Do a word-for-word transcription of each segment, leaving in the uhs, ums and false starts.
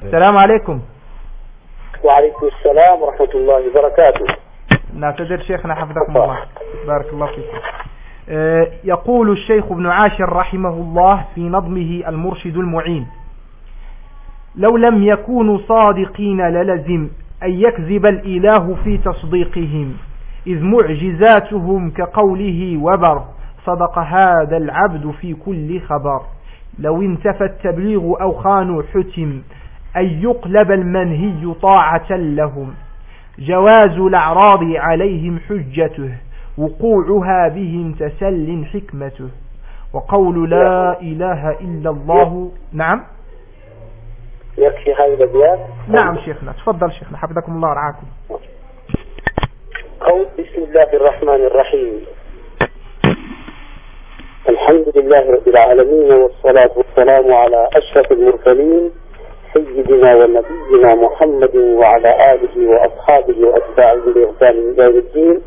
السلام عليكم. وعليكم السلام ورحمة الله وبركاته. نعتذر شيخنا حفظكم الله. بارك الله فيكم. آه يقول الشيخ ابن عاشر رحمه الله في نظمه المرشد المعين: لو لم يكونوا صادقين للزم أن يكذب الإله في تصديقهم، إذ معجزاتهم كقوله وبر، صدق هذا العبد في كل خبر. لو انتفى التبليغ أو خانوا حتم أن يقلب المنهي طاعة لهم، جواز الأعراض عليهم حجته، وقوعها بهم تسل حكمته، وقول لا إله إلا الله. نعم يكفي هذه الأبيات. نعم شيخنا، تفضل شيخنا حفظكم الله ورعاكم. قول بسم الله الرحمن الرحيم. الحمد لله رب العالمين، والصلاة والسلام على أشرف المرسلين سيدنا ونبينا محمد وعلى آله وأصحابه وأتباعه بإحسان إلى يوم الدين.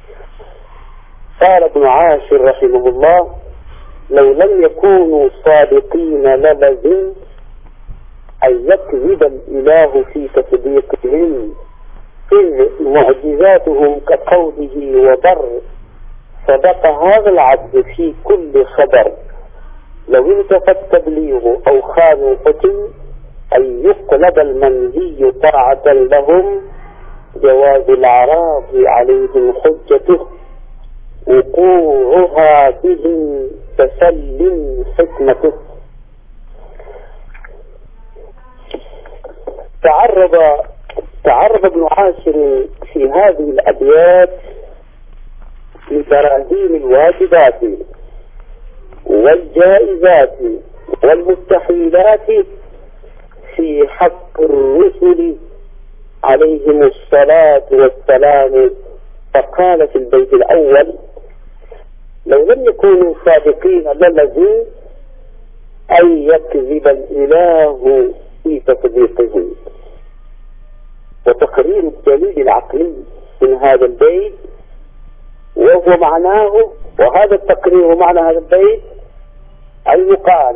قال ابن عاشر رحمه الله: لو لم يكونوا صادقين للزم أن يكذب الإله في تصديقهم، إذ معجزاتهم كقوله وبر، صدق هذا العبد في كل خبر. لو انتفى التبليغ أو خانوا قتل أن يقلب المنهي طاعة لهم، جواز الأعراض عليهم حجته، وقوعها بهم تسل حكمته. تعرض تعرض ابن عاشر في هذه الأبيات لبراهين الواجبات والجائزات والمستحيلات في حق الرسل عليهم الصلاة والسلام. فقال في البيت الأول: لو لم يكونوا صادقين للزم أن يكذب الإله في تصديقهم. وتقرير الدليل العقلي من هذا البيت وهو معناه، وهذا التقرير ومعنى هذا البيت أن يقال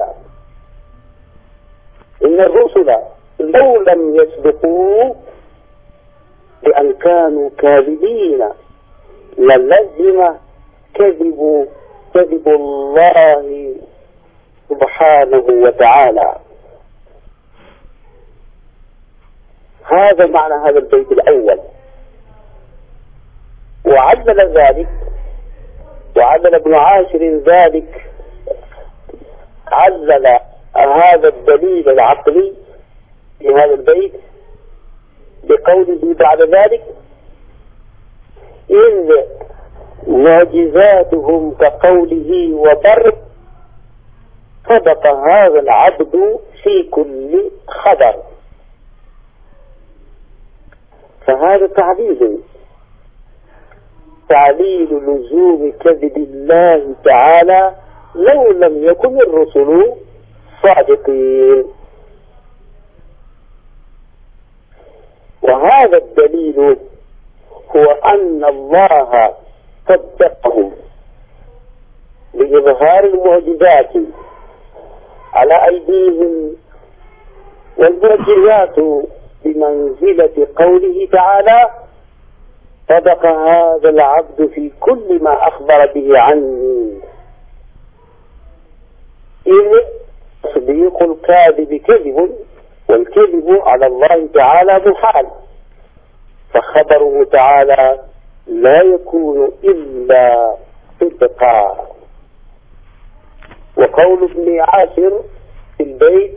إن الرسل لو لم يسبقوا بأن كانوا كاذبين للزم كذب كذب الله سبحانه وتعالى. هذا معنى هذا البيت الأول. وعلل ذلك وعلل ابن عاشر ذلك علل هذا الدليل العقلي في هذا البيت بقوله بعد ذلك: إذ معجزاتهم كقوله وبر، صدق هذا العبد في كل خبر. فهذا تعليل تعليل لزوم كذب الله تعالى لو لم يكن الرسل صادقين. وهذا الدليل هو أن الله صدقهم بإظهار المعجزات على أيديهم، والمعجزات بمنزلة قوله تعالى: صدق هذا العبد في كل ما أخبر به عني. إذ تصديق الكاذب كذب، والكذب على الله تعالى محال، فخبره تعالى لا يكون إلا صدقا. وقول ابن عاشر في البيت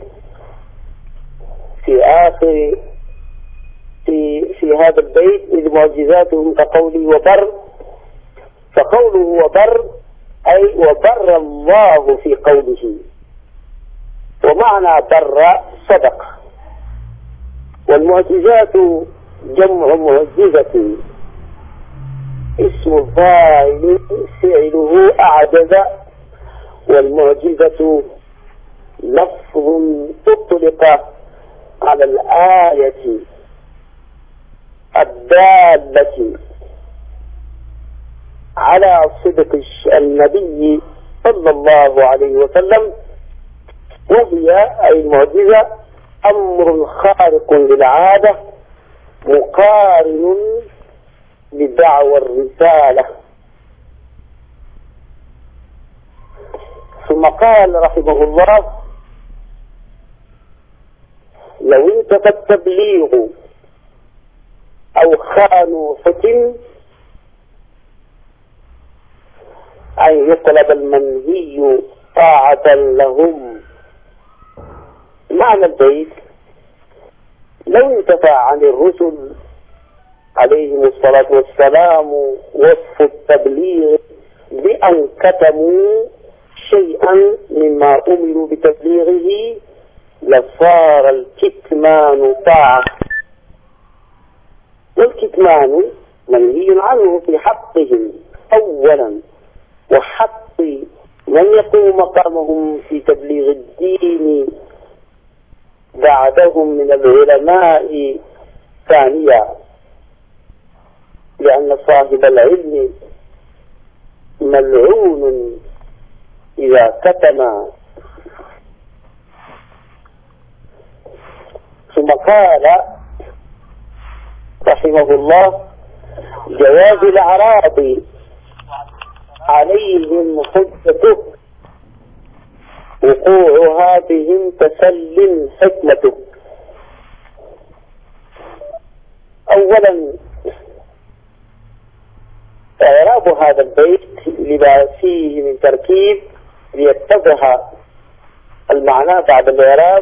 في آخر في في هذا البيت: إذ معجزاتهم كقوله وبر، فقوله وبر أي وبر الله في قوله، ومعنى بر صدق. والمعجزات جمع معجزة، اسم فاعل فعله أعجز، والمعجزة لفظ أطلق على الآية الدالة على صدق النبي صلى الله عليه وسلم، وهي أي المعجزة أمر خارق للعادة مقارن لدعوى الرسالة. ثم قال رحمه الله: لو انتفى التبليغ أو خانوا حكم أن يطلب المنهي طاعة لهم. معنى البيت: لو انتفى عن الرسل عليهم الصلاة والسلام وصف التبليغ بأن كتموا شيئا مما أمروا بتبليغه لصار الكتمان طاعة، والكتمان منهي عنه في حقهم أولا، وحق من يقوم مقامهم في تبليغ الدين بعدهم من العلماء ثانيا، لأن صاحب العلم ملعون إذا كتم. ثم قال رحمه الله: جواز الأعراض عليهم حجته وقوعها بهم تسل حكمته. أولا إعراب هذا البيت لما فيه من تركيب ليتضح المعنى بعد الإعراب.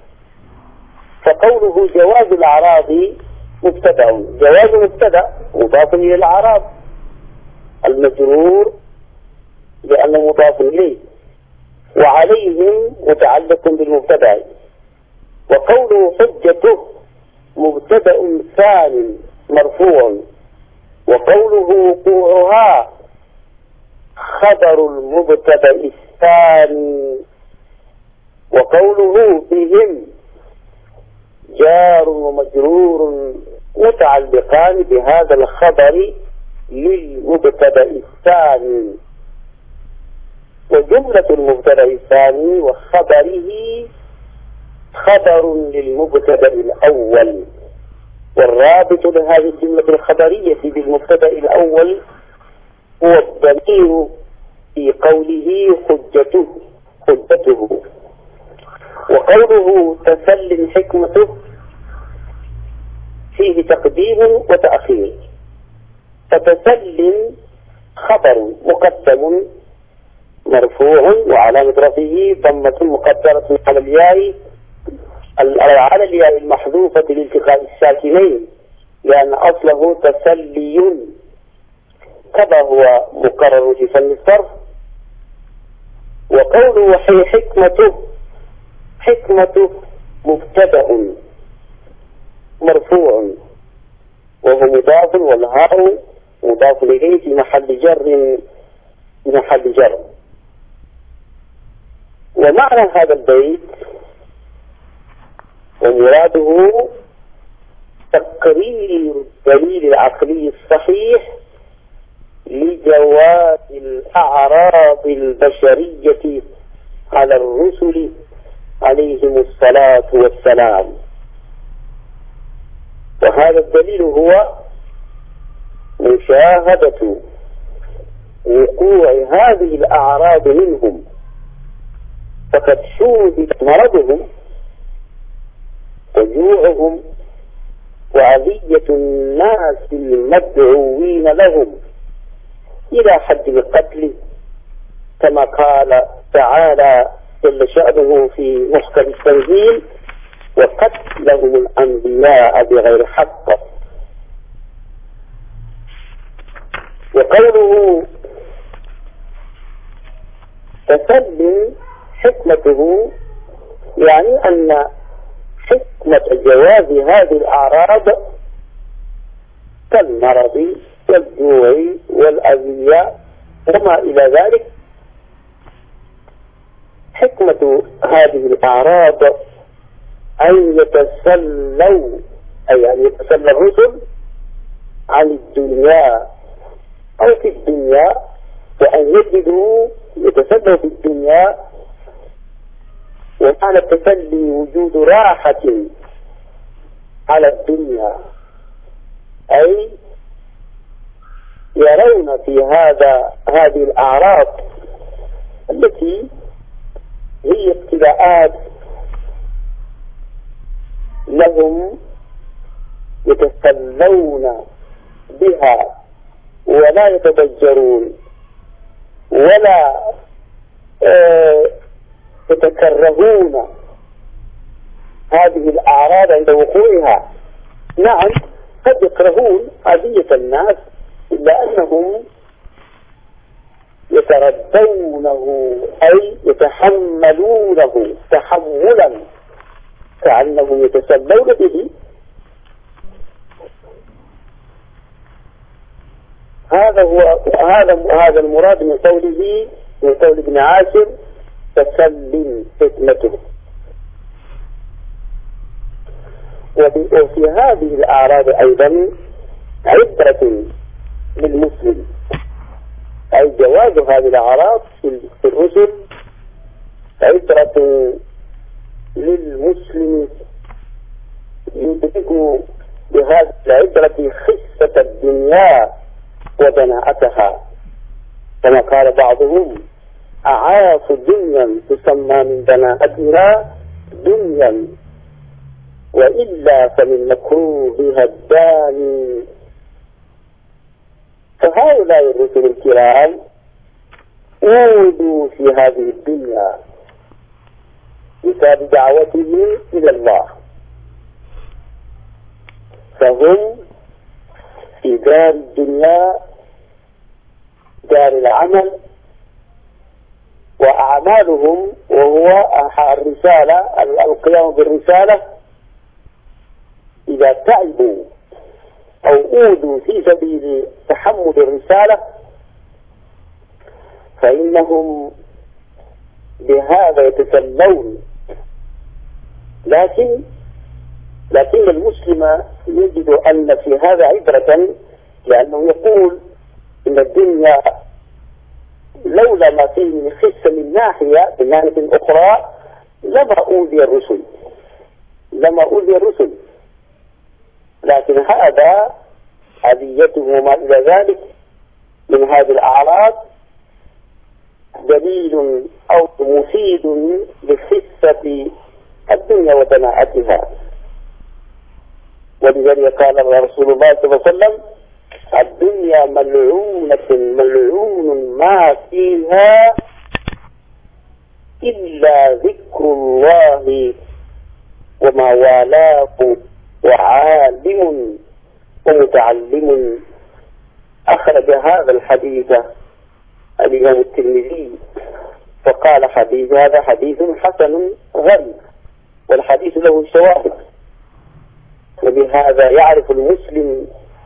فقوله جواز الأعراض مبتدأ، جواز مبتدأ مضاف إلى الأعراض المجرور لأنه مضاف إليه، وعليهم متعلق بالمبتدأ. وقوله حجته مبتدأ ثاني مرفوع، وقوله وقوعها خبر المبتدأ الثاني، وقوله بهم جار ومجرور متعلقان بهذا الخبر للمبتدأ الثاني. وجملة المبتدأ الثاني وخبره خبر للمبتدأ الأول، والرابط لهذه الجملة الخبرية بالمبتدأ الأول هو الضمير في قوله حجته حجته. وقوله تسل حكمته فيه تقديم وتأخير، فتسل خبر مقدم مرفوع وعلامة رفعه ضمة مقدرة على الياء على الياء المحذوفة لالتقاء الساكنين، لأن أصله تسلي كما هو مقرر في فن الصرف. وقوله وحي حكمته حكمته مبتدأ مرفوع وهو مضاف، والهاء مضاف إليه في محل جر في محل جر. ومعنى هذا البيت ومراده تقرير الدليل العقلي الصحيح لجواز الأعراض البشرية على الرسل عليهم الصلاة والسلام. وهذا الدليل هو مشاهدة وقوع هذه الأعراض منهم، فقد شوهد مرضهم وجوعهم وأذية الناس المدعوين لهم إلى حد القتل، كما قال تعالى جل شأنه في محكم التنزيل: وقتلهم الأنبياء بغير حق. وقوله تسلم حكمته يعني أن حكمة جواز هذه الأعراض كالمرض والجوع والأذية وما إلى ذلك، حكمة هذه الأعراض أن يتسلوا أي أن يتسلى الرسل عن الدنيا أو في الدنيا، وأن يجدوا يتسلوا في الدنيا ومعنى التسلي وجود راحة على الدنيا، أي يرون في هذا هذه الأعراض التي هي ابتلاءات لهم يتسلون بها ولا يتضجرون ولا آه يتكرهون هذه الأعراض عند وقوعها. نعم قد يكرهون أذية الناس، إلا أنهم يتردونه أي يتحملونه تحملا كأنهم يتسلون به. هذا هو هذا هذا المراد من قوله من قول ابن عاشر تسلم حكمته. وفي هذه الأعراض أيضا عبرة للمسلم، أي جواز هذه الأعراض في الرسل عبرة للمسلم يدرك بهذه العبرة خسة الدنيا ودناءتها، كما قال بعضهم أعاف دنيا تسمى من دناءتها دنيا، وإلا فمن مكروهها الداني. فهؤلاء الرسل الكرام أودوا في هذه الدنيا بسبب دعوتهم إلى الله، فهم في دار الدنيا دار العمل، وأعمالهم وهو الرسالة القيام بالرسالة إذا تعبوا أو أودوا في سبيل تحمل الرسالة فإنهم بهذا يتسلون. لكن لكن المسلم يجد أن في هذا عبرة، لأنه يقول إن الدنيا لولا ما فيه من خسة من ناحية من ناحية أخرى لما أوذي الرسل لما أوذي الرسل لكن هذا أذيته وما إلى ذلك من هذه الأعراض دليل أو مفيد لخسة الدنيا ودناءتها. ولذلك قال رسول الله صلى الله عليه وسلم الدنيا ملعونة ملعون ما فيها إلا ذكر الله وما والاه وعالم ومتعلم. أخرج هذا الحديث الإمام الترمذي فقال حديث هذا حديث حسن غريب، والحديث له شواهد. وبهذا يعرف المسلم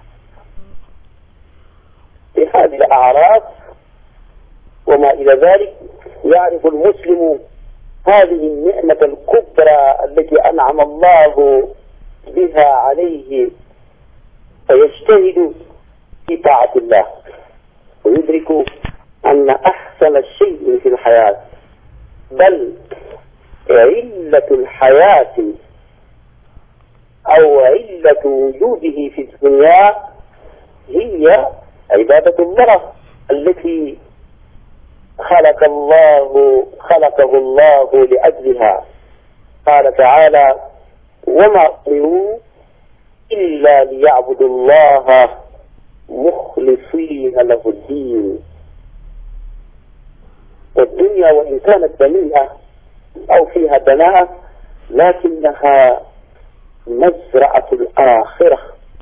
بهذه الأعراض وما إلى ذلك، يعرف المسلم هذه النعمة الكبرى التي أنعم الله بها عليه، فيجتهد في طاعة الله ويدرك أن أحسن شيء في الحياة بل علة الحياة أو علة وجوده في الدنيا هي عبادة الله التي خلق الله خلقه الله لأجلها. قال تعالى وما أمروا إلا ليعبدوا الله مخلصين له الدين. والدنيا وإن كانت دنيئة أو فيها دناءة لكنها مزرعة الآخرة.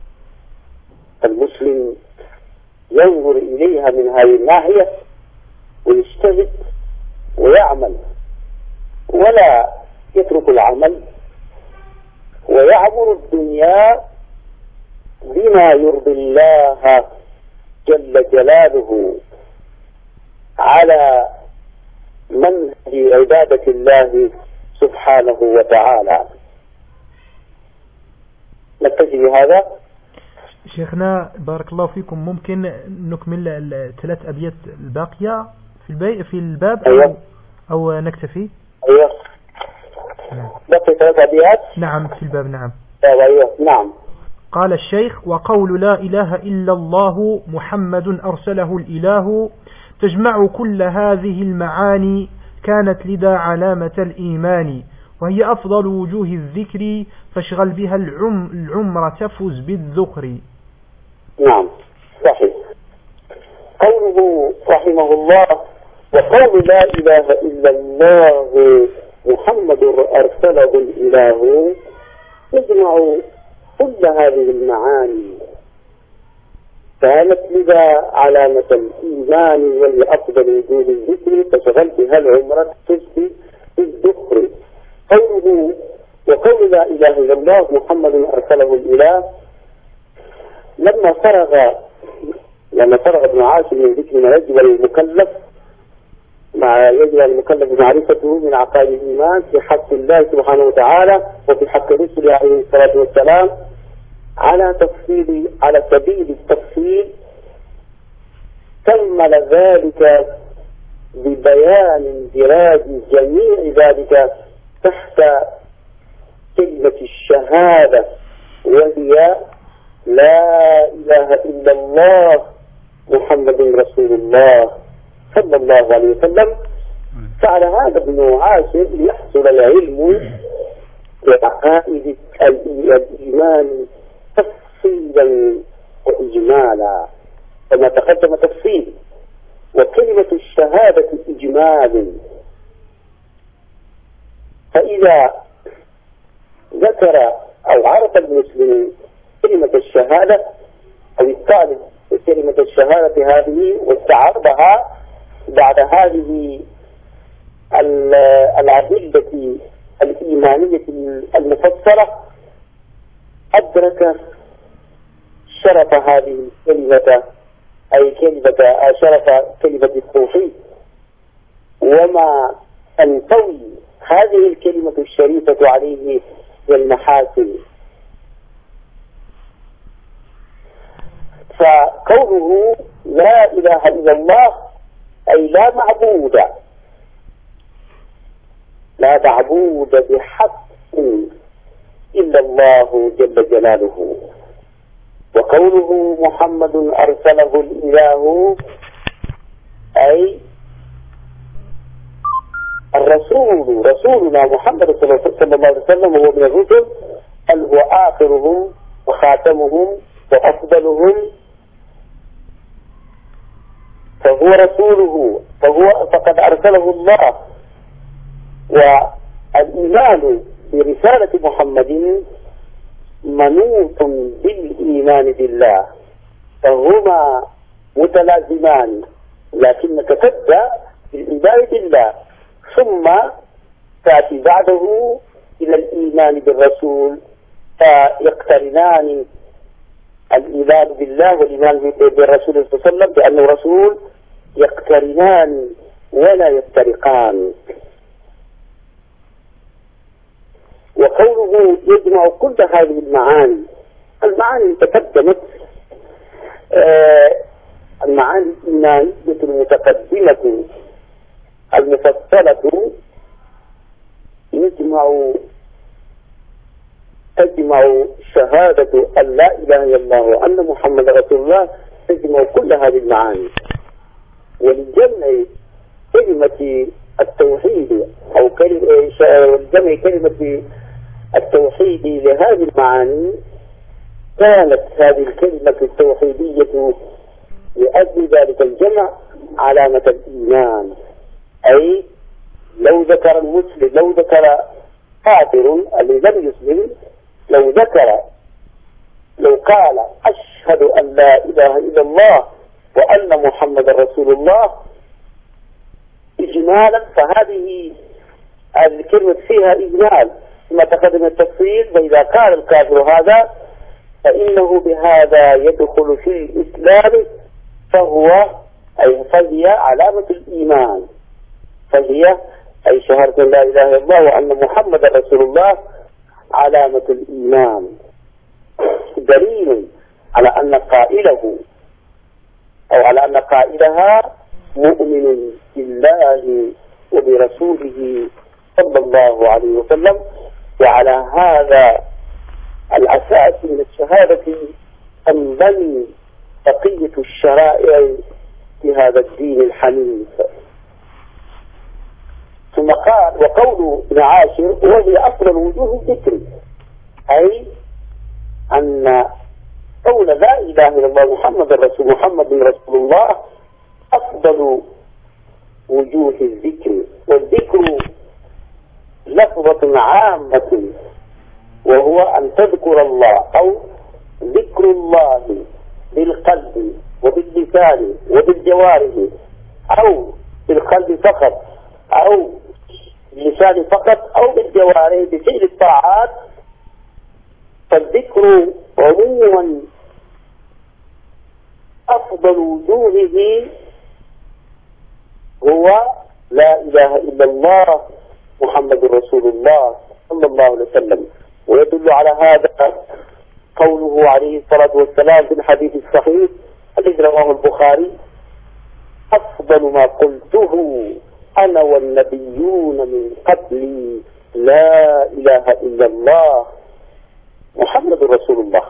المسلم ينظر إليها من هذه الناحية ويجتهد ويعمل ولا يترك العمل ويعبر الدنيا بما يرضي الله جل جلاله على منهج عبادة الله سبحانه وتعالى. نكتفي بهذا. شيخنا بارك الله فيكم، ممكن نكمل الثلاث أبيات الباقية في البي في الباب أو, أيوة. أو نكتفي؟ أيوة. بقي ثلاث أبيات. نعم في الباب. نعم. نعم. قال الشيخ: وقول لا إله إلا الله محمد أرسله الإله تجمع كل هذه المعاني كانت لدى علامة الإيمان وهي أفضل وجوه الذكر فاشغل بها العم العمر تفز بالذكر. نعم صحيح. قوله رحمه الله: وقول لا إله إلا الله محمد أرسله الإله يجمع كل هذه المعاني كانت لدى علامة الإيمان وهي أفضل وجوه الذكر فشغل بها العمر تجزي بالذكر. قوله وقول لا إله إلا الله محمد أرسله الإله لما فرغ لما فرغ ابن عاشر من ذكر ما يجب للمكلف مع يجب المكلف معرفته من عقائد الإيمان في حق الله سبحانه وتعالى وفي حق رسله عليه الصلاة والسلام على تفصيل على سبيل التفصيل كمل ذلك ببيان اندراج جميع ذلك تحت كلمة الشهادة وهي لا إله إلا الله محمد رسول الله صلى الله عليه وسلم. فعلى هذا ابن عاشر ليحصل العلم بعقائد الإيمان تفصيلا وإجمالا كما تقدم تفصيل، وكلمة الشهادة إجمال. فإذا ذكر أو عرف المسلم كلمة الشهادة أو الطالب كلمة الشهادة هذه واستعرضها بعد هذه الأدلة الإيمانية المفصلة أدرك شرف هذه الكلمة أي كلمة شرف كلمة التوحيد وما تنطوي هذه الكلمة الشريفة عليه والمحاسن. فقوله لا إله إلا الله أي لا معبود لا معبود بحق إلا الله جل جلاله. وقوله محمد أرسله الإله أي الرسول رسولنا محمد صلى الله عليه وسلم هو من الرسل بل هو آخرهم وخاتمهم وأفضلهم، فهو رسوله فهو فقد أرسله الله. والإيمان برسالة محمد منوط بالإيمان بالله، فهما متلازمان، لكنك تبدأ بالإيمان بالله ثم تأتي بعده إلى الإيمان بالرسول، فيقترنان الإيمان بالله والإيمان بالرسول صلى الله عليه وسلم بأنه رسول يقترنان ولا يفترقان. وقوله يجمع كل هذه المعاني، المعاني تقدمت آه المعاني الإيمانية المتقدمة المفصلة يجمع تجمع شهادة أن لا إله إلا الله وأن محمد رسول الله، تجمع كل هذه المعاني. ولجمع كلمة التوحيد أو جمع كلمة التوحيد لهذه المعاني كانت هذه الكلمة التوحيدية لأجل ذلك الجمع علامة الإيمان. أي لو ذكر المسلم لو ذكر كافر الذي لم يسلم لو ذكر لو قال أشهد أن لا إله إلا الله وأن محمد رسول الله إجمالا، فهذه هذه الكلمة فيها إجمال ثم تقدم التفصيل. فإذا قال الكافر هذا فإنه بهذا يدخل في الإسلام، فهو أي فهي علامة الإيمان، فهي أي شهادة لا إله إلا الله وأن محمد رسول الله علامة الإيمان، دليل على أن قائله أو على أن قائلها مؤمن بالله وبرسوله صلى الله عليه وسلم. وعلى هذا الأساس من الشهادة تنبني بقية الشرائع في هذا الدين الحنيف. ثم قال: وقول ابن عاشر: وهي أفضل وجوه الذكر، أي أن قول لا إله إلا الله محمد رسول محمد رسول الله أفضل وجوه الذكر. والذكر لفظة عامة، وهو أن تذكر الله، أو ذكر الله بالقلب وباللسان وبالجوارح، أو بالقلب فقط، أو باللسان فقط، أو بالجوارح بفعل الطاعات. فالذكر عموما أفضل وجوهه هو لا إله إلا الله محمد رسول الله صلى الله عليه وسلم. ويدل على هذا قوله عليه الصلاة والسلام في الحديث الصحيح الذي رواه البخاري: أفضل ما قلته أنا والنبيون من قبلي لا إله إلا الله محمد رسول الله.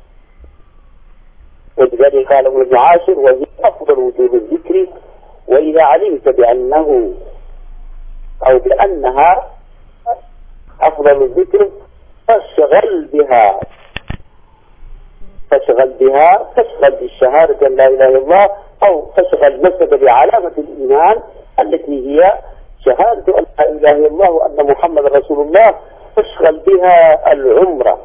ولذلك قال ابن عاشر: وهي أفضل وجوه الذكر. وإذا علمت بأنه أو بأنها أفضل الذكر فاشغل بها فاشغل بها فاشغل بالشهادة أن لا إله إلا الله، أو فاشغل نفسك بعلامة الإيمان التي هي شهادة أن لا إله إلا الله وأن محمد رسول الله. فاشغل بها العمرة،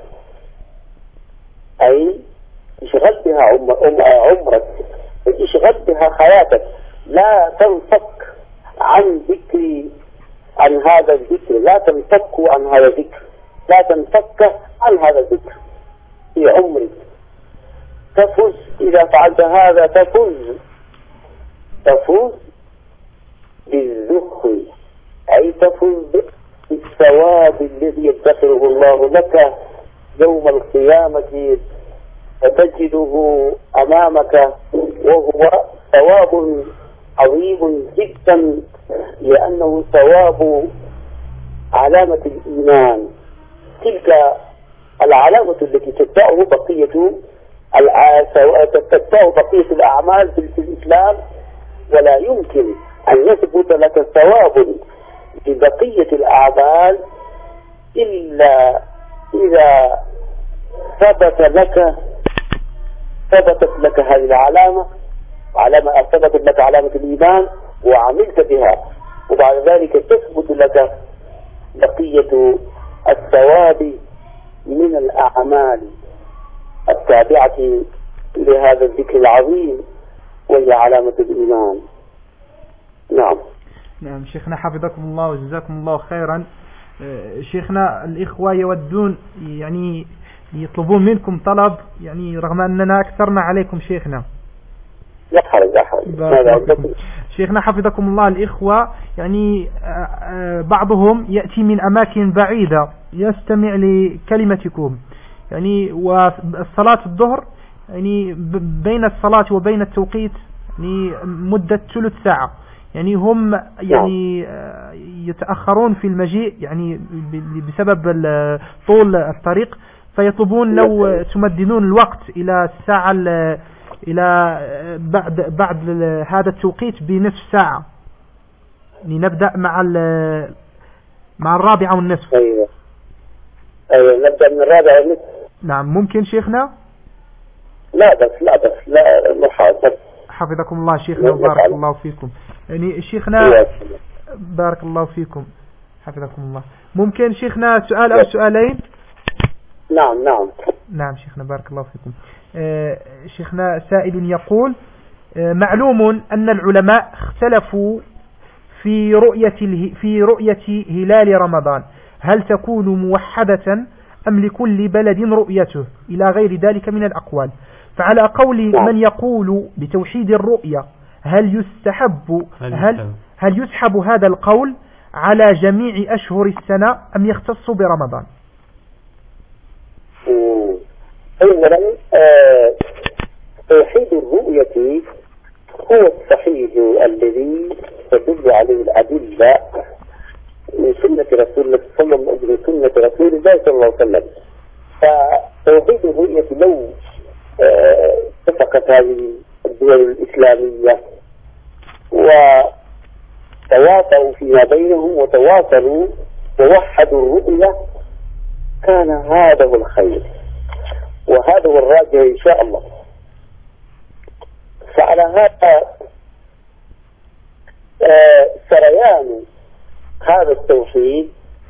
أي اشغل بها عمرك، اشغل بها حياتك، لا تنفك عن ذكر عن هذا الذكر، لا تنفك عن هذا الذكر، لا تنفك عن هذا الذكر في عمرك. تفوز إذا فعلت هذا، تفوز تفوز بالذكر، أي تفوز بالثواب الذي يدخره الله لك يوم القيامة، فتجده أمامك وهو ثواب عظيم جدا، لأنه ثواب علامة الإيمان. تلك العلامة التي تتبعه بقية تتبعه بقية الأعمال في الإسلام، ولا يمكن أن يثبت لك ثواب ببقية الأعمال إلا إذا ثبت لك ثبتت لك هذه العلامة، علامة ثبتت لك علامة الإيمان وعملت بها، وبعد ذلك تثبت لك بقية الثواب من الأعمال التابعة لهذا الذكر العظيم، وهي علامة الإيمان. نعم نعم شيخنا حفظكم الله وجزاكم الله خيرا. شيخنا الإخوة يودون يعني يطلبون منكم طلب، يعني رغم أننا أكثرنا عليكم شيخنا. لا حرج لا حرج. شيخنا حفظكم الله، الإخوة يعني بعضهم يأتي من أماكن بعيدة يستمع لكلمتكم، يعني والصلاة الظهر يعني بين الصلاة وبين التوقيت يعني مدة ثلث ساعة، يعني هم يعني يتأخرون في المجيء يعني بسبب طول الطريق، فيطلبون لو تمددون الوقت إلى الساعة إلى بعد بعد هذا التوقيت بنصف ساعة، يعني نبدأ مع مع الرابعة والنصف. أيوة أيوة نبدأ من الرابعة والنصف. نعم ممكن شيخنا؟ لا بس لا بس لا محاضر. حفظكم الله شيخنا وبارك الله فيكم. يعني شيخنا بارك الله فيكم حفظكم الله. ممكن شيخنا سؤال أو سؤالين؟ نعم نعم نعم شيخنا بارك الله فيكم. آه شيخنا سائل يقول: آه معلوم أن العلماء اختلفوا في رؤية في رؤية هلال رمضان، هل تكون موحدة أم لكل بلد رؤيته إلى غير ذلك من الأقوال؟ فعلى قول من يقول بتوحيد الرؤية، هل يستحب هل هل يسحب هذا القول على جميع أشهر السنة أم يختص برمضان؟ أولا توحيد الرؤية هو الصحيح الذي تدل عليه الأدلة من سنة توحيد الرؤية لو اتفقت هذه الدول الإسلامية وتواصلوا فيما بينهم وتواصلوا ووحدوا الرؤية كان هذا هو الخير وهذا هو الراجع إن شاء الله. فعلى هذا سريان هذا التوحيد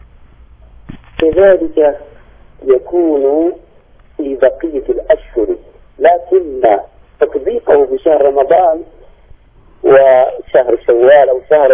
كذلك يكون في بقية الأشهر، لكن تطبيقه بشهر رمضان وشهر شوال أو شهر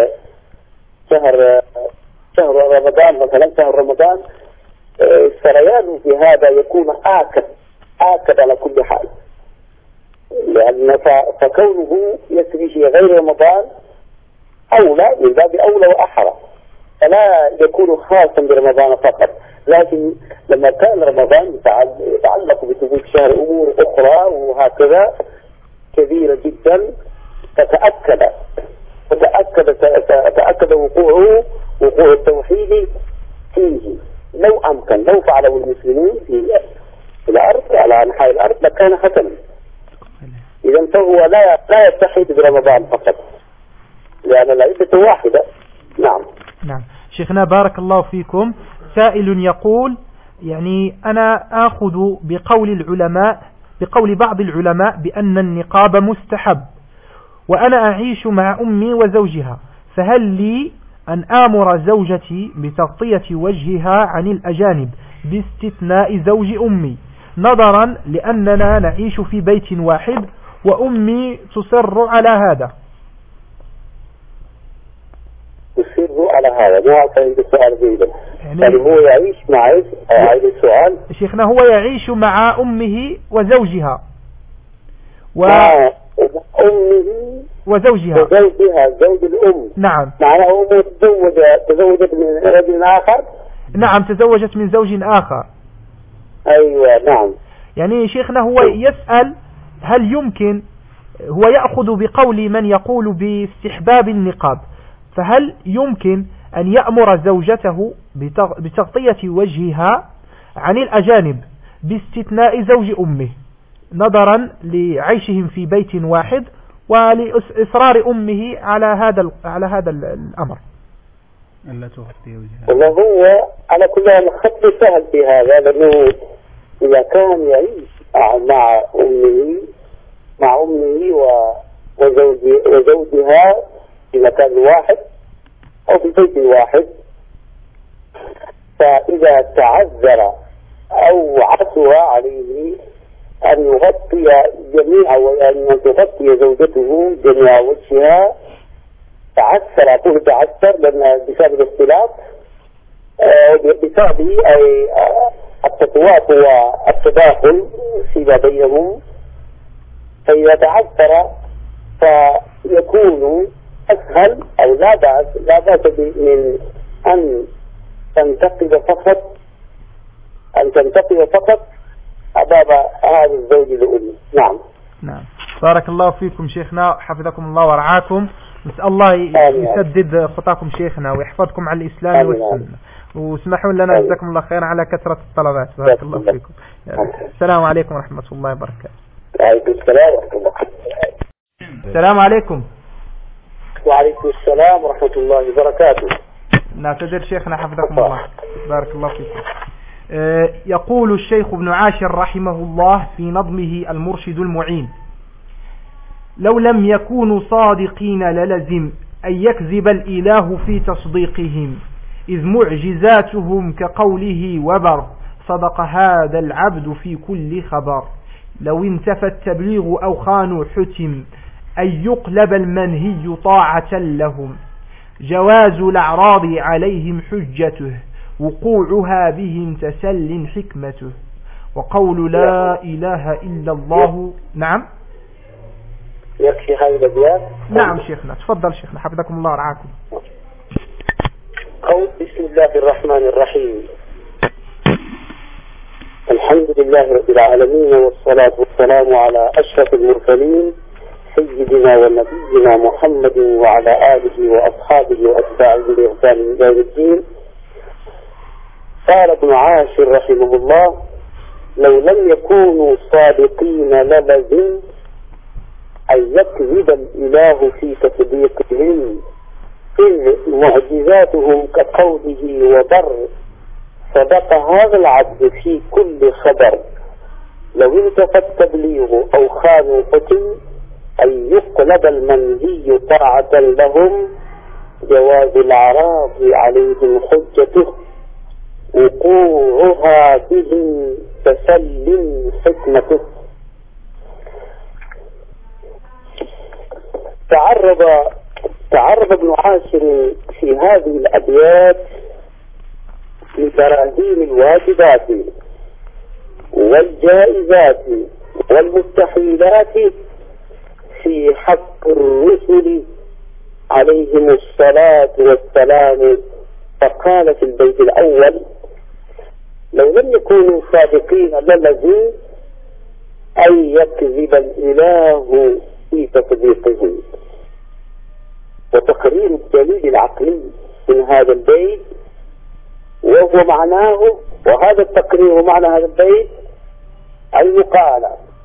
شهر شهر رمضان مثلا شهر رمضان السريان في هذا يكون آكد آكد على كل حال، لأن فكونه يسري في غير رمضان أولى من باب أولى وأحرى، فلا يكون خاصا برمضان فقط، لكن لما كان رمضان يتعلق بثبوت شهر أمور أخرى وهكذا كبيرة جدا فتأكد فتأكد تأكد وقوعه وقوع التوحيد فيه. لو أمكن لو فعله المسلمون في الأرض على أنحاء الأرض لكان حسنا. إذا فهو لا لا يتحد برمضان فقط لأن العدة واحدة. نعم نعم شيخنا بارك الله فيكم. سائل يقول يعني أنا آخذ بقول العلماء بقول بعض العلماء بأن النقاب مستحب وأنا أعيش مع أمي وزوجها، فهل لي أن آمر زوجتي بتغطية وجهها عن الأجانب باستثناء زوج أمي نظرا لأننا نعيش في بيت واحد وأمي تصر على هذا؟ تصر على هذا ما أعطيت السؤال جيدا. يعني هو يعيش مع هذا السؤال شيخنا هو يعيش مع أمه وزوجها و... أمه وزوجها وزوجها زوج الأم. نعم معناه هو تزوج تزوجت من رجل آخر. نعم تزوجت من زوج آخر. أيوة نعم. يعني شيخنا هو يسأل هل يمكن هو يأخذ بقول من يقول باستحباب النقاب، فهل يمكن أن يأمر زوجته بتغطية وجهها عن الأجانب باستثناء زوج أمه نظرا لعيشهم في بيت واحد ولإصرار أمه على هذا على هذا الأمر؟ ألا تغطي وجهها. والله هو على كل الخط سهل في هذا، لأنه إذا كان يعيش مع أمه مع أمه وزوجها في مكان واحد أو في بيت واحد، فإذا تعذر أو عسر عليه أن يغطي جميع وأن تغطي زوجته جميع وجهها تعسر أقول تعسر لأن بسبب الاختلاف بسبب أي التطواف والتداخل فيما بينهم، فإذا تعسر فيكون أسهل أو لا بأس لا بأس من أن تنتقد فقط أن تنتقد فقط أباب هذا الزوج لأمه. نعم نعم بارك الله فيكم شيخنا حفظكم الله ورعاكم. نسأل الله يسدد خطاكم شيخنا ويحفظكم على الإسلام والسنة، واسمحوا لنا جزاكم الله خير على كثرة الطلبات. بارك الله فيكم. السلام عليكم ورحمة الله وبركاته. وعليكم السلام ورحمة الله. السلام عليكم. وعليكم السلام ورحمة الله وبركاته. نعتذر شيخنا حفظكم الله. بارك الله فيكم. يقول الشيخ ابن عاشر رحمه الله في نظمه المرشد المعين: لو لم يكونوا صادقين للزم أن يكذب الإله في تصديقهم، إذ معجزاتهم كقوله وبر، صدق هذا العبد في كل خبر. لو انتفى التبليغ أو خانوا حتم أن يقلب المنهي طاعة لهم، جواز الأعراض عليهم حجته، وقوعها بهم تسل حكمته، وقول لا إله إلا الله. نعم يكفي هذه الأبيات. نعم شيخنا تفضل شيخنا حفظكم الله ورعاكم. قول بسم الله الرحمن الرحيم. الحمد لله رب العالمين، والصلاة والسلام على أشرف المرسلين سيدنا ونبينا محمد وعلى آله وأصحابه وأتباعه بإحسان إلى يوم الدين. قال ابن عاشر رحمه الله: لو لم يكونوا صادقين للزم أن يكذب الإله في تصديقهم، إذ معجزاتهم كقوله وبر صدق هذا العبد في كل خبر. لو انتفى التبليغ أو خانوا قتل أن يقلب المنهي طاعة لهم، جواز العراض عليهم حجته، وقوعها بهم تسلم حكمته. تعرض تعرض ابن عاشر في هذه الأبيات لتراهين الواجبات والجائزات والمستحيلات في حق الرسل عليهم الصلاة والسلام. فقال في البيت الأول: لو لم يكونوا صادقين للذين أن يكذب الإله في تصديقهم. وتقرير الدليل العقلي من هذا البيت وهو معناه، وهذا التقرير ومعنى هذا البيت أن يقال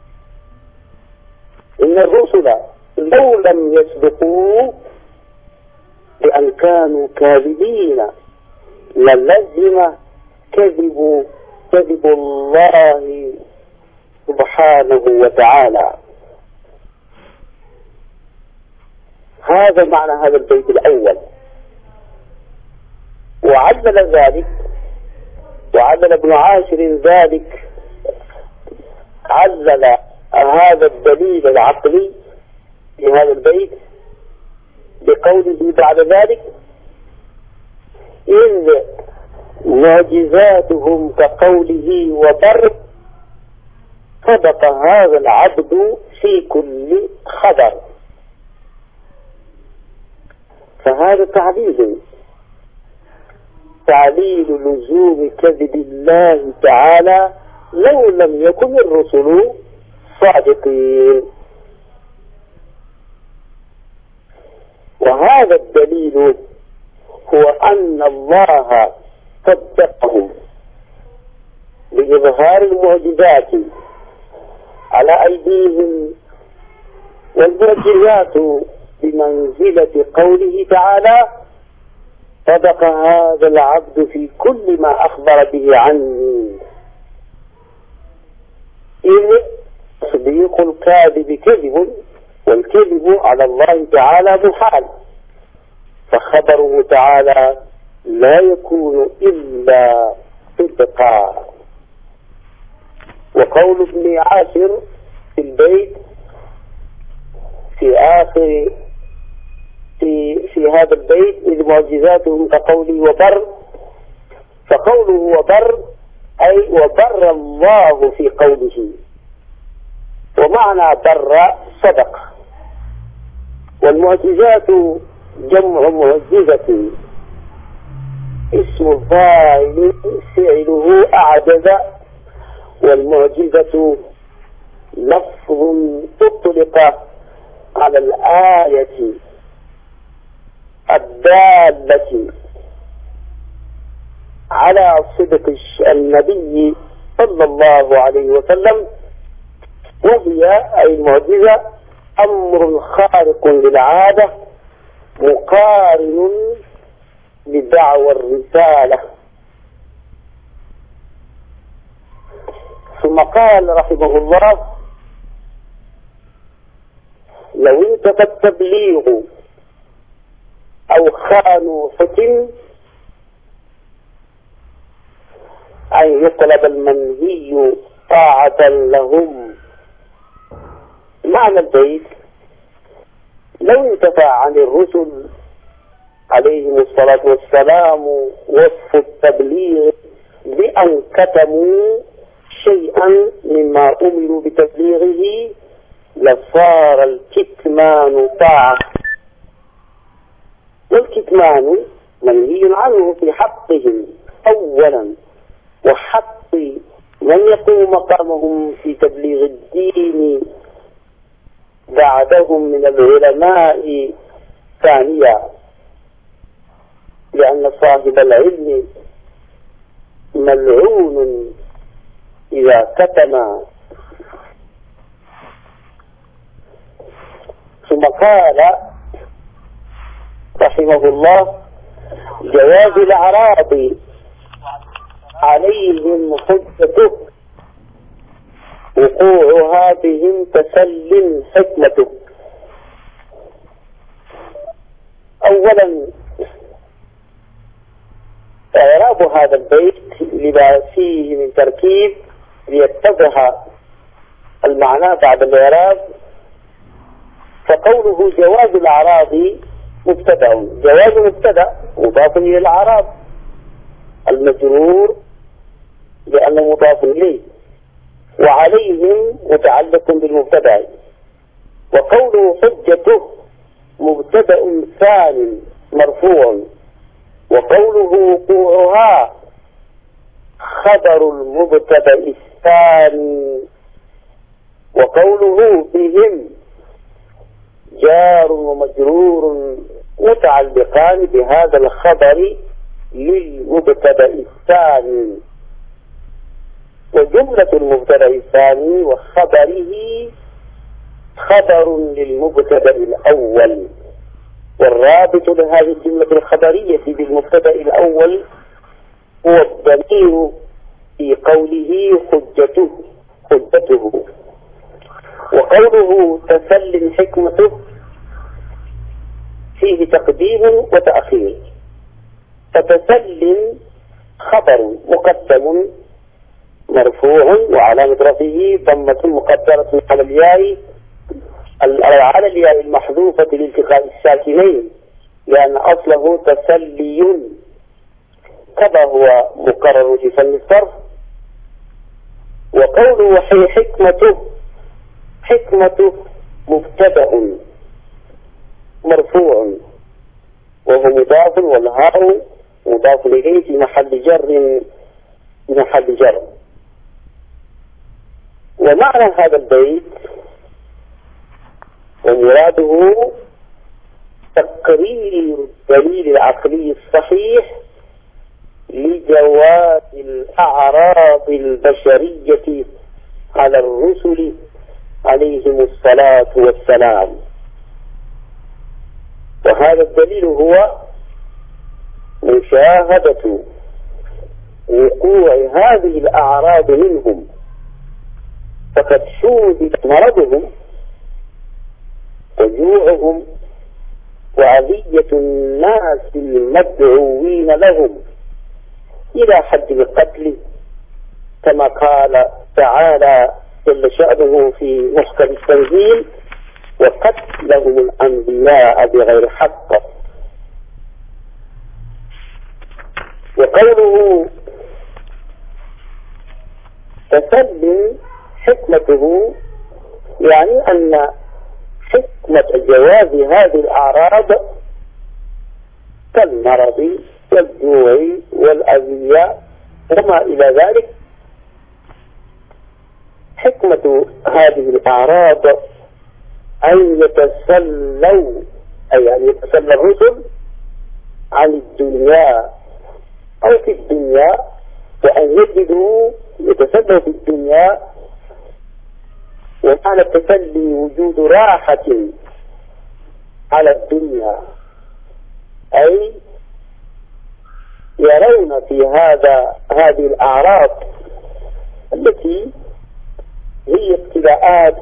إن الرسل لو لم يسبقوا بأن كانوا كاذبين للزم كذب كذب الله سبحانه وتعالى. هذا معنى هذا البيت الأول. وعلل ذلك وعلل ابن عاشر ذلك علل هذا الدليل العقلي في هذا البيت بقوله بعد ذلك: إذ معجزاتهم كقوله وبر صدق هذا العبد في كل خبر. فهذا تعليل تعليل لزوم كذب الله تعالى لو لم يكن الرسل صادقين. وهذا الدليل هو أن الله صدقهم بإظهار المعجزات على أيديهم، والمعجزات بمنزلة قوله تعالى: صدق هذا العبد في كل ما أخبر به عني. إذ تصديق الكاذب كذب، والكذب على الله تعالى محال، فخبره تعالى لا يكون إلا صدقا. وقول ابن عاشر في البيت في آخر في في هذا البيت: إذ معجزاتهم كقوله وبر، فقوله وبر أي وبر الله في قوله، ومعنى بر صدق. والمعجزات جمع معجزة، اسم فاعل فعله أعجز، والمعجزة لفظ أطلق على الآية الدالة على صدق النبي صلى الله عليه وسلم، وهي أي المعجزة أمر خارق للعادة مقارن لدعوى الرسالة. ثم قال رحمه الله: لو انتفى التبليغ أو خانوا حكم أن يطلب المنهي طاعة لهم. معنى البيت: لو انتفى عن الرسل عليهم الصلاة والسلام وصف التبليغ بأن كتموا شيئا مما أمروا بتبليغه لصار الكتمان طاعة، والكتمان منهي عنه في حقهم أولا، وحق من يقوم مقامهم في تبليغ الدين بعدهم من العلماء ثانيا، لأن صاحب العلم ملعون إذا كتم. ثم قال رحمه الله: جواز الأعراض عليهم حجته وقوعها بهم تسل حكمته. أولا إعراب هذا البيت لما فيه من تركيب ليتضح المعنى بعد الإعراب. فقوله جواز الأعراض مبتدأ، جواز مبتدأ مضاف إلى الأعراض المجرور لأنه مضاف إليه، وعليهم متعلق بالمبتدأ. وقوله حجته مبتدأ ثاني مرفوع، وقوله وقوعها خبر المبتدأ الثاني، وقوله بهم جار ومجرور متعلقان بهذا الخبر للمبتدأ الثاني. وجملة المبتدأ الثاني وخبره خبر للمبتدأ الأول. والرابط لهذه الجملة الخبرية بالمبتدأ الأول هو الضمير في قوله حجته حجته. وقوله تسل حكمته فيه تقديم وتأخير. فتسل خبر مقدم مرفوع وعلامة رفعه ضمة مقدرة على الياء على الياء المحذوفة لالتقاء الساكنين، لأن أصله تسلي كما هو مقرر في فن الصرف. وقوله وحي حكمته حكمته مبتدأ مرفوع وهو مضاف، والهاء مضاف إليه في محل جر في محل جر. ومعنى هذا البيت ومراده تقرير الدليل العقلي الصحيح لجواز الأعراض البشرية على الرسل عليهم الصلاة والسلام. وهذا الدليل هو مشاهدة وقوع هذه الأعراض منهم، فقد شوهد مرضهم وجوعهم وأذية الناس المدعوين لهم إلى حد القتل، كما قال تعالى جل شأنه في محكم التنزيل: وقتلهم الأنبياء بغير حق. وقوله تسلم حكمته يعني أن حكمة جواز هذه الأعراض كالمرض والجوع والأذية وما إلى ذلك، حكمة هذه الأعراض أن يتسلوا أي أن يتسلى الرسل عن الدنيا أو في الدنيا، وأن يجدوا يتسلوا في الدنيا. ومعنى التسلي وجود راحة على الدنيا، أي يرون في هذا هذه الأعراض التي هي ابتلاءات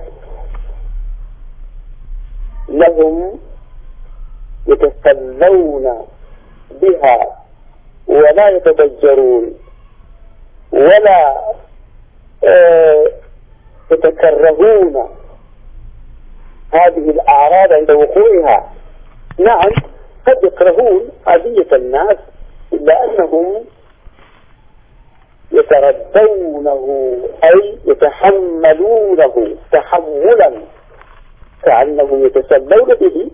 لهم يتسلون بها ولا يتضجرون ولا آه يتكرهون هذه الأعراض عند وقوعها. نعم قد يكرهون أذية الناس، إلا أنهم يتردونه أي يتحملونه تحملا كأنهم يتسلون به.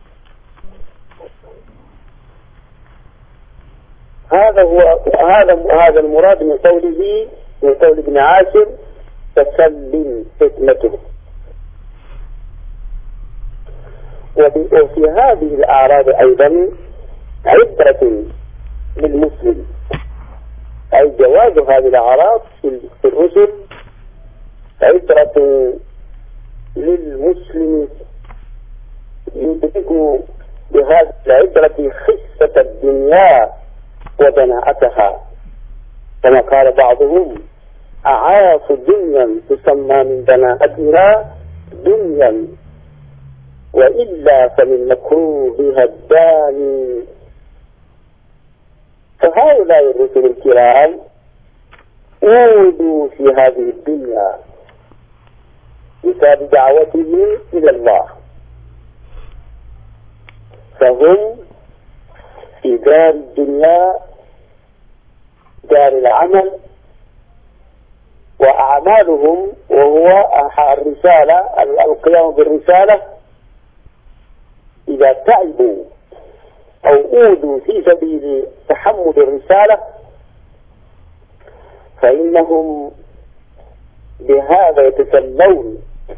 هذا هو هذا هذا المراد من قوله من قول ابن عاشر تسلم حكمته. وفي هذه الأعراض أيضا عبرة للمسلم أي جواز هذه الأعراض في الرسل عبرة للمسلم يدرك بهذه العبرة خسة الدنيا ودناءتها، كما قال بعضهم: أعاف دنيا تسمى من دناءتها دنيا، وإلا فمن مكروهها الداني. فهؤلاء الرسل الكرام أودوا في هذه الدنيا بسبب دعوتهم إلى الله، فهم في دار الدنيا دار العمل، وأعمالهم وهو الرسالة القيام بالرسالة إذا تعبوا أو أودوا في سبيل تحمل الرسالة فإنهم بهذا يتسلون.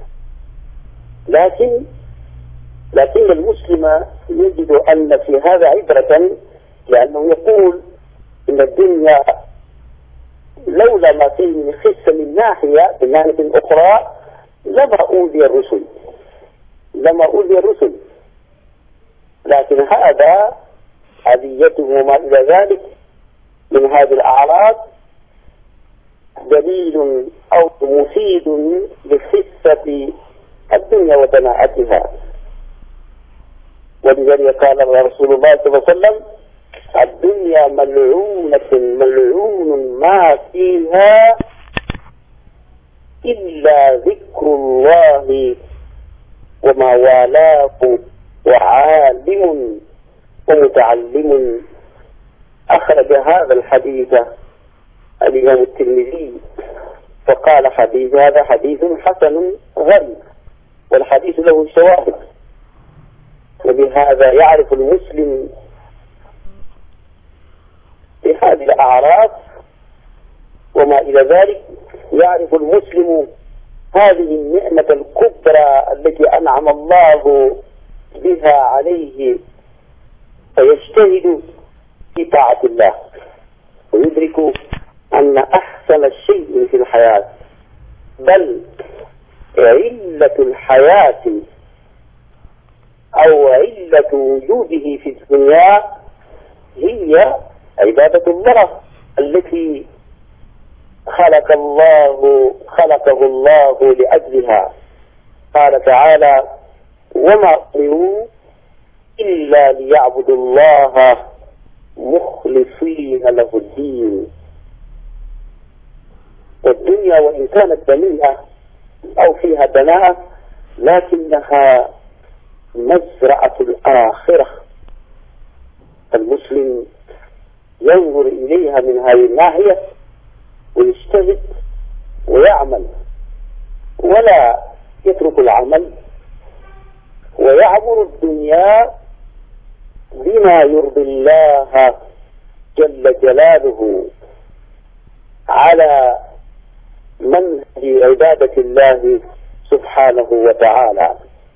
لكن لكن المسلم يجد أن في هذا عبرة، لأنه يقول إن الدنيا لولا ما فيه من خسة من ناحية من ناحية أخرى لما أوذي الرسل لما أوذي الرسل لكن هذا أذيته وما إلى ذلك من هذه الأعراض دليل أو مفيد لخسة الدنيا ودناءتها. ولذلك قال رسول الله صلى الله عليه وسلم: الدنيا ملعونة ملعون ما فيها إلا ذكر الله وما والاه وعالم ومتعلم. أخرج هذا الحديث الإمام الترمذي فقال: حديث هذا حديث حسن غريب، والحديث له شواهد. وبهذا يعرف المسلم بهذه الأعراف وما إلى ذلك، يعرف المسلم هذه النعمة الكبرى التي أنعم الله بها عليه، فيجتهد في طاعة الله ويدرك أن أحسن شيء في الحياة، بل علة الحياة أو علة وجوده في الدنيا هي عبادة الله التي خلق الله خلقه الله لأجلها. قال تعالى: وما أمروا إلا ليعبدوا الله مخلصين له الدين. والدنيا وإن كانت دنيئة أو فيها دناءة لكنها مزرعة الآخرة. المسلم ينظر إليها من هذه الناحية ويجتهد ويعمل ولا يترك العمل، ويعبر الدنيا بما يرضي الله جل جلاله على منهج عبادة الله سبحانه وتعالى.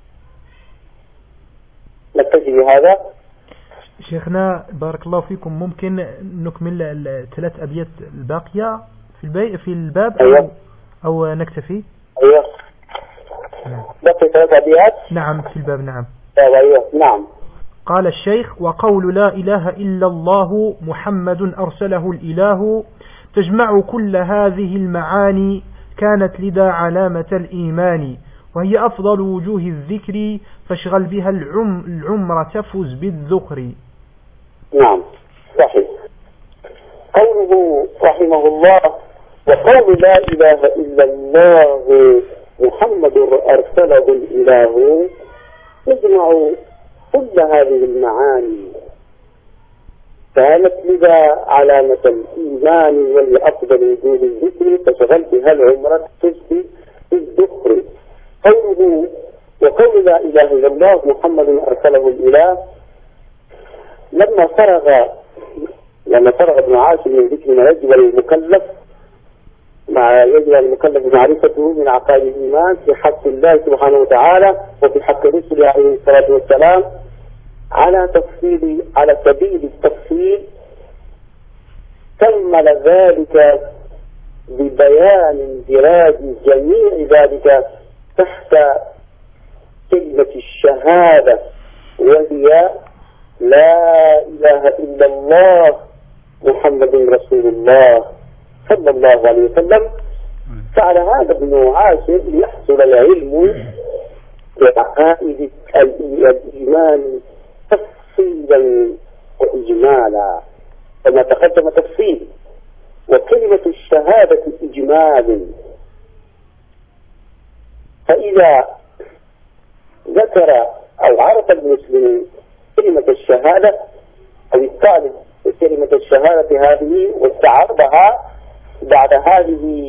نكتفي بهذا. شيخنا بارك الله فيكم، ممكن نكمل الثلاث أبيات الباقية في البي في الباب أو, أيوة. أو نكتفي؟ أيوة بقي ثلاث أبيات. نعم في الباب. نعم أيوة نعم. قال الشيخ: وقول لا إله إلا الله محمد أرسله الإله تجمع كل هذه المعاني كانت لدى علامة الإيمان، وهي أفضل وجوه الذكر فاشغل بها العم العمر تفز بالذكر. نعم صحيح. قوله رحمه الله: وقول لا إله إلا الله محمد أرسله الإله يجمع كل هذه المعاني كانت لدى علامة الإيمان، وهي أفضل وجوه الذكر فشغل بها العمر تفز بالذكر. قوله وقول لا إله إلا الله محمد أرسله الإله، لما فرغ لما فرغ ابن عاشر من ذكر ما يجب للمكلف مع يجب المكلف معرفته من عقائد الإيمان في حق الله سبحانه وتعالى وفي حق رسله عليه الصلاة والسلام على تفصيل على سبيل التفصيل، كمل ذلك ببيان اندراج جميع ذلك تحت كلمة الشهادة، وهي لا إله إلا الله محمد رسول الله صلى الله عليه وسلم. فعلى هذا ابن عاشر ليحصل العلم بعقائد الإيمان تفصيلا وإجمالا كما تقدم تفصيل، وكلمة الشهادة إجمال. فإذا ذكر أو عرف المسلم كلمة الشهادة أو الطالب كلمة الشهادة هذه واستعرضها بعد هذه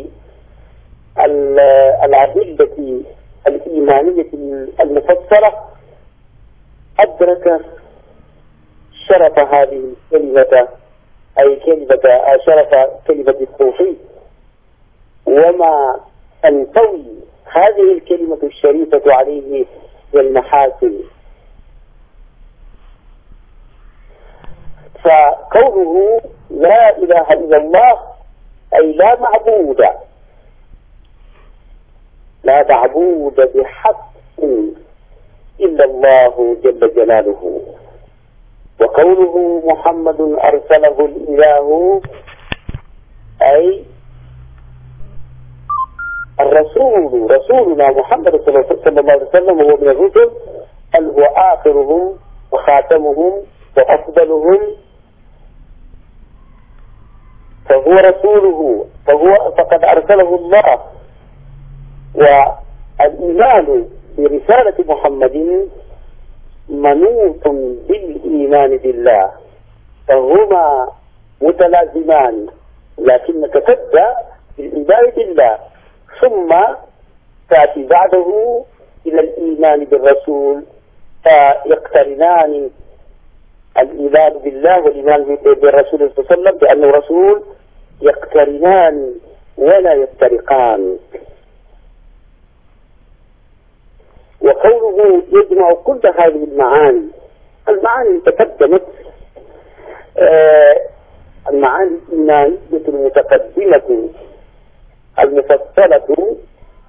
الأدلة الإيمانية المفصلة، أدرك شرف هذه الكلمة، أي كلمة شرف كلمة التوحيد، وما تنطوي هذه الكلمة الشريفة عليه من المحاسن. فقوله لا إله إلا الله أي لا معبود لا معبود بحق إلا الله جل جلاله. وقوله محمد أرسله الإله أي الرسول، رسولنا محمد صلى الله عليه وسلم هو من الرسل، بل هو آخرهم وخاتمهم وأفضلهم، فهو رسوله، فهو فقد أرسله الله. والإيمان برسالة محمد منوط بالإيمان بالله، فهما متلازمان، لكنك تبدأ بالإيمان بالله ثم تأتي بعده إلى الإيمان بالرسول، فيقترنان الإيمان بالله والإيمان بالرسول صلى الله عليه وسلم بأنه رسول، يقترنان ولا يفترقان. وقوله يجمع كل هذه المعاني، المعاني تقدمت آه المعاني الإيمانية المتقدمة المفصلة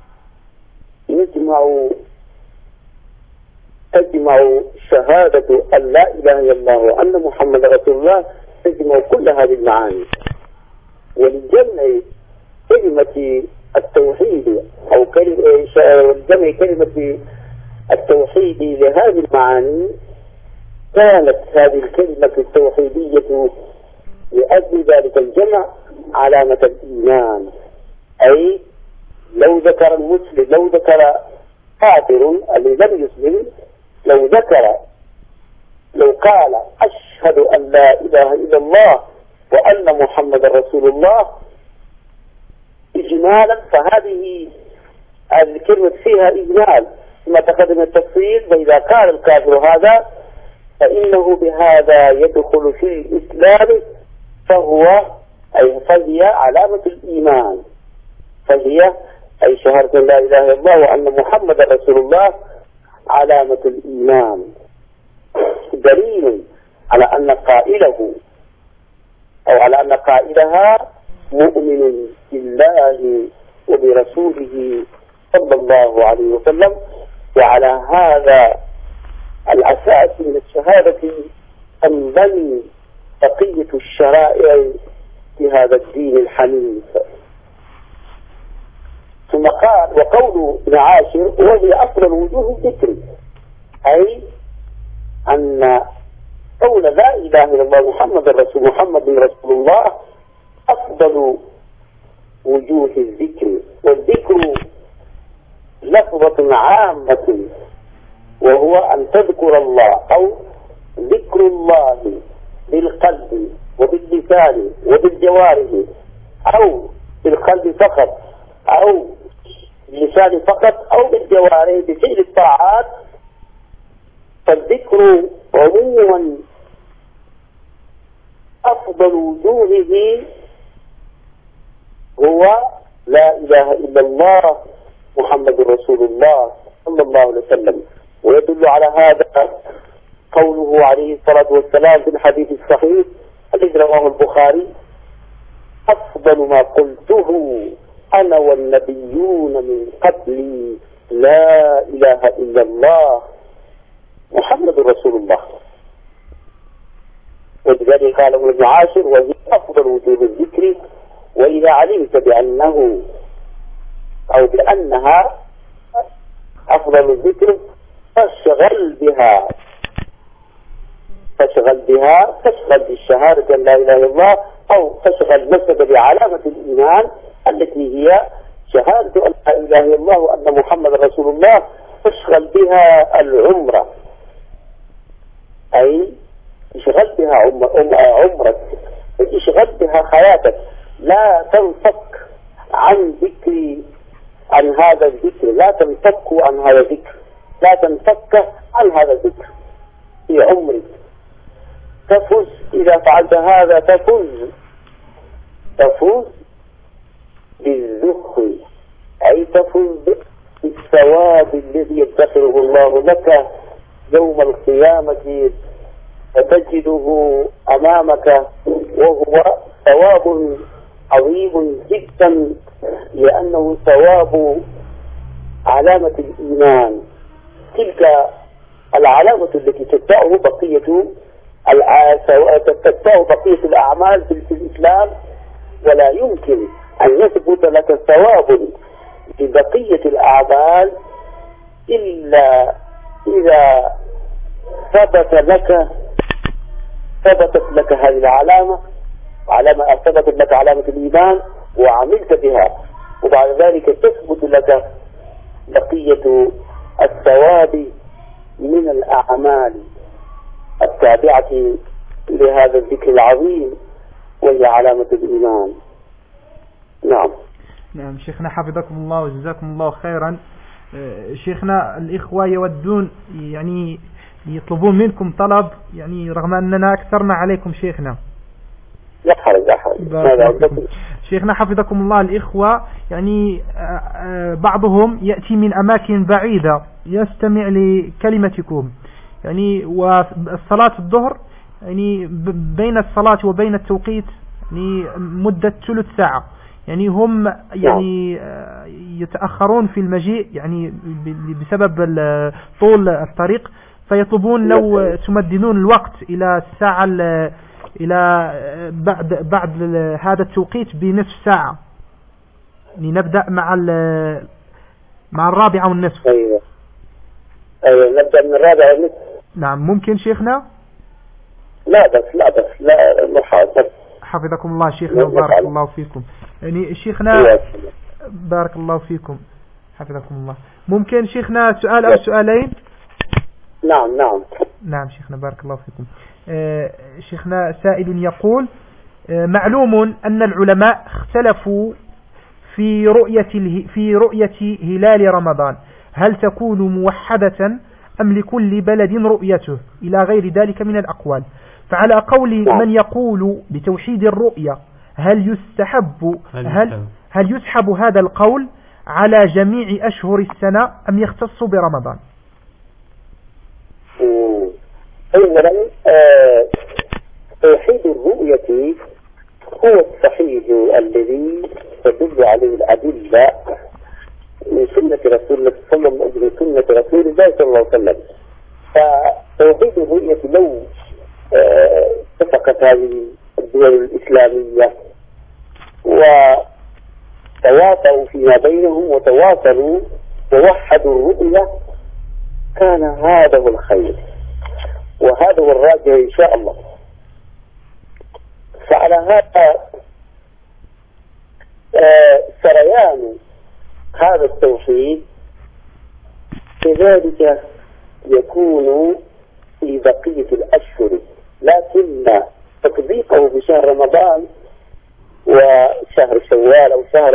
يجمع تجمع شهادة أن لا إله إلا الله وأن محمد رسول الله، تجمع كل هذه المعاني. ولجمع كلمة التوحيد أو جمع كلمة التوحيد لهذه المعاني، كانت هذه الكلمة التوحيدية لأجل ذلك الجمع علامة الإيمان. أي لو ذكر المسلم، لو ذكر كافر الذي لم يسلم، لو ذكر لو قال أشهد أن لا إله إلا الله وأن محمد رسول الله إجمالا، فهذه هذه الكلمة فيها إجمال ثم تقدم التفصيل. فإذا قال الكافر هذا فإنه بهذا يدخل في الإسلام، فهو أي فهي علامة الإيمان، فهي أي شهادة لا إله إلا الله وأن محمد رسول الله علامة الإيمان، دليل على أن قائله أو على أن قائلها مؤمن بالله وبرسوله صلى الله عليه وسلم. وعلى هذا الأساس من الشهادة تنبني بقية الشرائع في هذا الدين الحنيف. ثم قال وقول ابن عاشر وهي أفضل وجوه الذكر، أي أن قول لا إله إلا الله محمد رسول محمد رسول الله أفضل وجوه الذكر. والذكر لفظة عامة، وهو أن تذكر الله أو ذكر الله بالقلب وباللسان وبالجوارح، أو بالقلب فقط أو باللسان فقط أو بالجوارح بفعل الطاعات. فالذكر عموما أفضل وجوهه هو لا إله إلا الله محمد رسول الله صلى الله عليه وسلم. ويدل على هذا قوله عليه الصلاة والسلام في الحديث الصحيح الذي رواه البخاري أفضل ما قلته أنا والنبيون من قبلي لا إله إلا الله محمد رسول الله. ولذلك قال ابن عاشر وهي أفضل وجوه الذكر، وإذا علمت بأنه أو بأنها أفضل الذكر فاشغل بها فاشغل بها فاشغل بالشهادة لا إله إلا الله، أو فاشغل نفسك بعلامة الإيمان التي هي شهادة أن لا إله إلا الله وأن محمد رسول الله، فاشغل بها العمرة، أي اشغل بها عمرك، اشغل بها حياتك، لا تنفك عن ذكر عن هذا الذكر، لا تنفك عن هذا الذكر، لا تنفك عن هذا الذكر في عمرك. تفوز إذا فعلت هذا، تفوز تفوز بالذكر، أي تفوز بالثواب الذي يدخره الله لك يوم القيامة، فتجده أمامك وهو ثواب عظيم جدا، لأنه ثواب علامة الإيمان. تلك العلامة التي تتبعه بقية تتبعه بقية الأعمال في الإسلام، ولا يمكن أن يثبت لك ثواب ببقية الأعمال إلا إذا ثبت لك ثبتت لك هذه العلامة، علامة ثبتت لك علامة الإيمان وعملت بها، وبعد ذلك تثبت لك بقية الثواب من الأعمال التابعة لهذا الذكر العظيم، وهي علامة الإيمان. نعم نعم شيخنا حفظكم الله وجزاكم الله خيرا. شيخنا الإخوة يودون يعني يطلبون منكم طلب، يعني رغم أننا أكثرنا عليكم شيخنا. لا حرج لا حرج. شيخنا حفظكم الله، الإخوة يعني بعضهم يأتي من أماكن بعيدة يستمع لكلمتكم، يعني والصلاة الظهر يعني بين الصلاة وبين التوقيت يعني مدة ثلث ساعة، يعني هم يعني يتأخرون في المجيء يعني بسبب طول الطريق، فيطلبون لو تمددون الوقت إلى الساعة إلى بعد بعد هذا التوقيت بنصف ساعة، يعني نبدأ مع مع الرابعة والنصف. أيوة أيوة نبدأ من الرابعة والنصف. نعم ممكن شيخنا؟ لا بس لا بس لا محاضر. حفظكم الله شيخنا وبارك الله فيكم. يعني شيخنا بارك الله فيكم حفظكم الله. ممكن شيخنا سؤال أو سؤالين؟ نعم نعم نعم شيخنا بارك الله فيكم. آه شيخنا سائل يقول آه معلوم أن العلماء اختلفوا في رؤية في رؤية هلال رمضان، هل تكون موحدة أم لكل بلد رؤيته إلى غير ذلك من الأقوال؟ فعلى قول من يقول بتوحيد الرؤية هل يستحب هل هل يسحب هذا القول على جميع أشهر السنة أم يختص برمضان؟ أولا توحيد الرؤية هو الصحيح الذي تدل عليه الأدلة من سنة رسول الله صلى الله عليه وسلم، سنة رسول الله صلى الله عليه وسلم. فتوحيد الرؤية لو اتفقت هذه الدول الإسلامية وتواصلوا فيما بينهم وتواصلوا ووحدوا الرؤية كان هذا هو الخير وهذا هو الراجع إن شاء الله. فعلى هذا سريان هذا التوحيد كذلك يكون في بقية الأشهر، لكن تطبيقه بشهر رمضان وشهر شوال أو شهر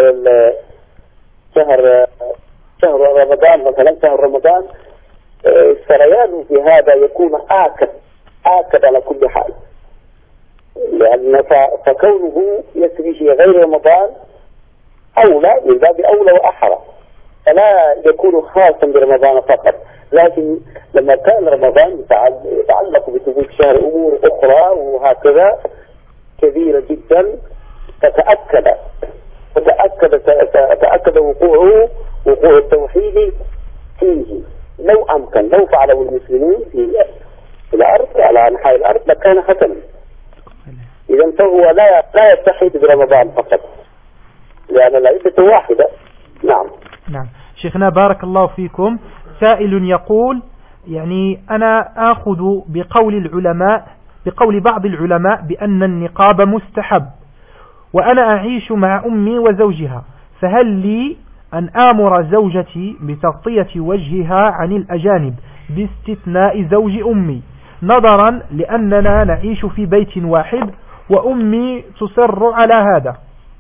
شهر شهر رمضان مثلا شهر رمضان السريان في هذا يكون آكد آكد على كل حال، لأن فكونه يسري في غير رمضان أولى من باب أولى وأحرى، فلا يكون خاصا برمضان فقط. لكن لما كان رمضان يتعلق بثبوت شهر أمور أخرى وهكذا كبيرة جدا، فتأكد فتأكد تأكد وقوعه وقوع التوحيد فيه. لو أمكن لو فعله المسلمون في الأرض على أنحاء الأرض لكان حسنا. إذا فهو لا لا يتحد برمضان فقط لأن العدة واحدة. نعم. نعم شيخنا بارك الله فيكم. سائل يقول يعني أنا آخذ بقول العلماء بقول بعض العلماء بأن النقاب مستحب، وأنا أعيش مع أمي وزوجها، فهل لي أن آمر زوجتي بتغطية وجهها عن الأجانب باستثناء زوج أمي، نظرا لأننا نعيش في بيت واحد وأمي تصر على هذا؟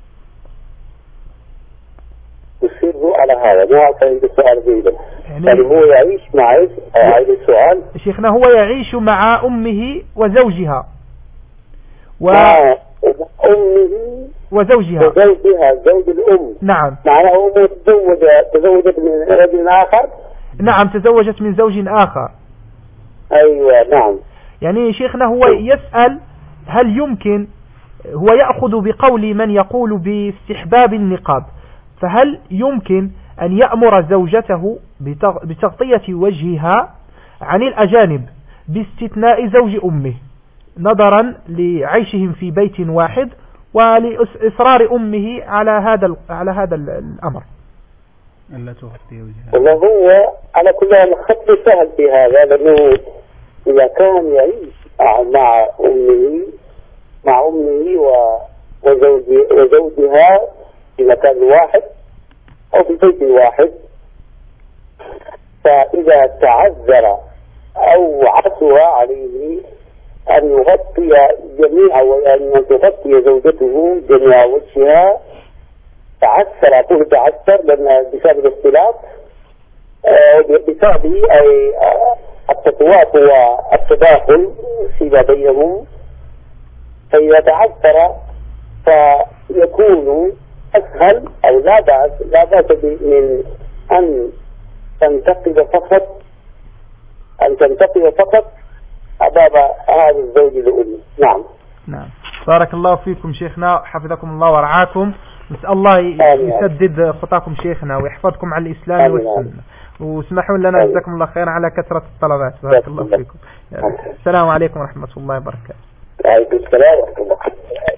تصر على هذا ما أعطيت السؤال جيدا. يعني, يعني هو يعيش مع هذا السؤال. شيخنا هو يعيش مع أمه وزوجها و... أمه وزوجها وزوجها زوج الأم. نعم. معناه هو تزوج تزوجت من رجل آخر. نعم تزوجت من زوج آخر. أيوة نعم. يعني شيخنا هو يسأل هل يمكن، هو يأخذ بقول من يقول باستحباب النقاب، فهل يمكن أن يأمر زوجته بتغطية وجهها عن الأجانب باستثناء زوج أمه، نظرا لعيشهم في بيت واحد ولإصرار أمه على هذا على هذا الأمر؟ ألا تغطي وجهها. والله هو على كل الخط سهل في هذا، لأنه إذا كان يعيش مع أمه مع أمه وزوجها في مكان واحد أو في بيت واحد، فإذا تعذر أو عسر عليه أن يغطي جميع وأن تغطي زوجته جميع وجهها، تعسر أقول تعسر لأن بسبب الاختلاف بسبب أي التطواف والتداخل فيما بينهم، فإذا تعسر فيكون أسهل أو لا بأس لا بأس من أن تنتقد فقط أن تنتقد فقط أباب هذا الزوج لأمه. نعم. نعم بارك الله فيكم شيخنا، حفظكم الله ورعاكم، نسأل الله يسدد خطاكم شيخنا ويحفظكم على الإسلام والسنة، واسمحوا لنا جزاكم الله خير على كثرة الطلبات. بارك الله فيكم. السلام عليكم ورحمة الله وبركاته. وعليكم السلام ورحمة الله.